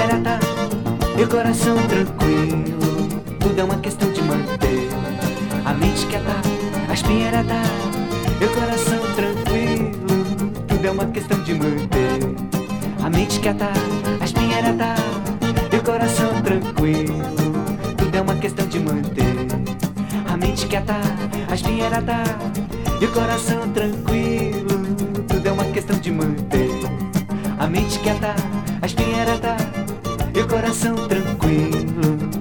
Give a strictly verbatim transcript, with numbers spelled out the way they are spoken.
aspirata e o coração tranquilo. Tudo é uma questão de manter a mente quieta, a espinheirada e o coração tranquilo. Tudo é uma questão de manter a mente quieta, a espinheirada e o coração tranquilo. Tudo é uma questão de manter a mente quieta, a espinheirada e o coração tranquilo. Tudo é uma questão de manter a mente quieta, a espinheirada e o coração tranquilo.